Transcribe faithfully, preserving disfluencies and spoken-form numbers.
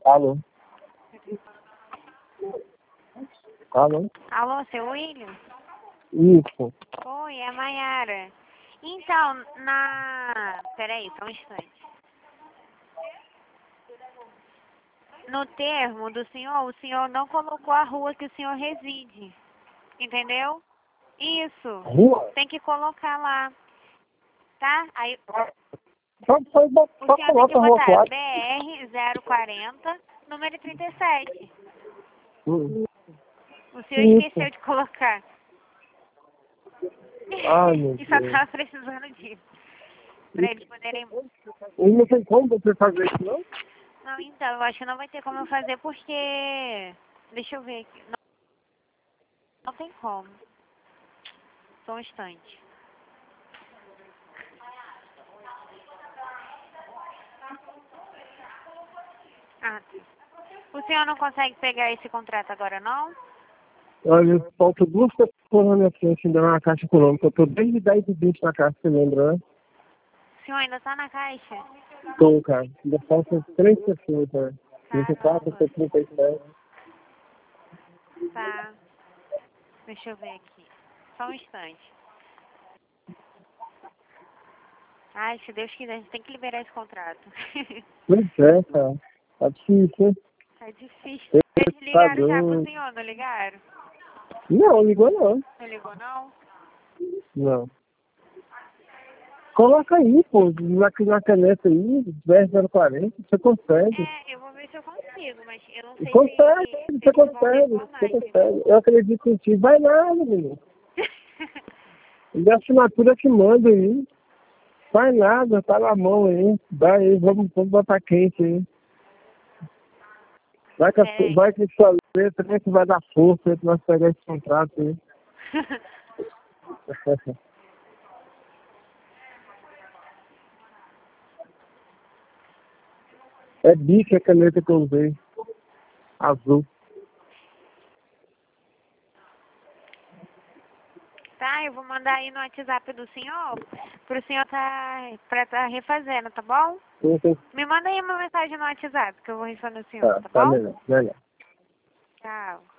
Alô? Alô? Alô, seu William? Isso. Oi, é a Mayara. Então, na... Peraí, só um instante. No termo do senhor, o senhor não colocou a rua que o senhor reside. Entendeu? Isso. Rua? Tem que colocar lá. Tá? Aí Só, só, o só senhor tem que coloca a rua botar B quatro. R zero quarenta, número trinta e sete. Hum. O senhor Isso. esqueceu de colocar. Ai, meu E só Deus. tava precisando disso. Pra eles poderem... E não tem como você fazer isso, não? Não, então, eu acho que não vai ter como eu fazer porque... Deixa eu ver aqui. Não, não tem como. Só um instante. Ah, tá. O senhor não consegue pegar esse contrato agora, não? Olha, falta duas pessoas na minha frente ainda na Caixa Econômica. Eu tô desde dez e vinte na Caixa, você lembra, né? O senhor ainda tá na caixa? Tô, cara. Ainda faltam três pessoas, né? trinta e quatro, Caramba. trinta e sete. Tá. Deixa eu ver aqui. Só um instante. Ai, se Deus quiser, a gente tem que liberar esse contrato. Pois é, cara. Tá difícil, hein? Tá difícil. Eles Tá ligaram já pro doido. senhor, não ligaram? Não, ligou não. Não ligou, não? Não. Coloca aí, pô, na, na caneta aí, dez zero quarenta, você consegue. É, eu vou ver se eu consigo, mas eu não sei Consegue, se, se você eles vão consegue, reclamar, você entendeu? consegue. Eu acredito em ti. Vai nada, menino. E a assinatura que manda aí. Vai nada, tá na mão aí. Vai aí, vamos, vamos botar quente aí. Vai que, a- É. vai que sua letra né, que vai dar força aí pra nós pegar esse contrato aí. É bica a caneta que eu usei. Azul. Tá, eu vou mandar aí no WhatsApp do senhor, pro senhor tá, pra tá refazendo, tá bom? Sim, sim. Me manda aí uma mensagem no WhatsApp que eu vou refazer no senhor, Tá, tá tá bom? melhor, melhor. Tchau.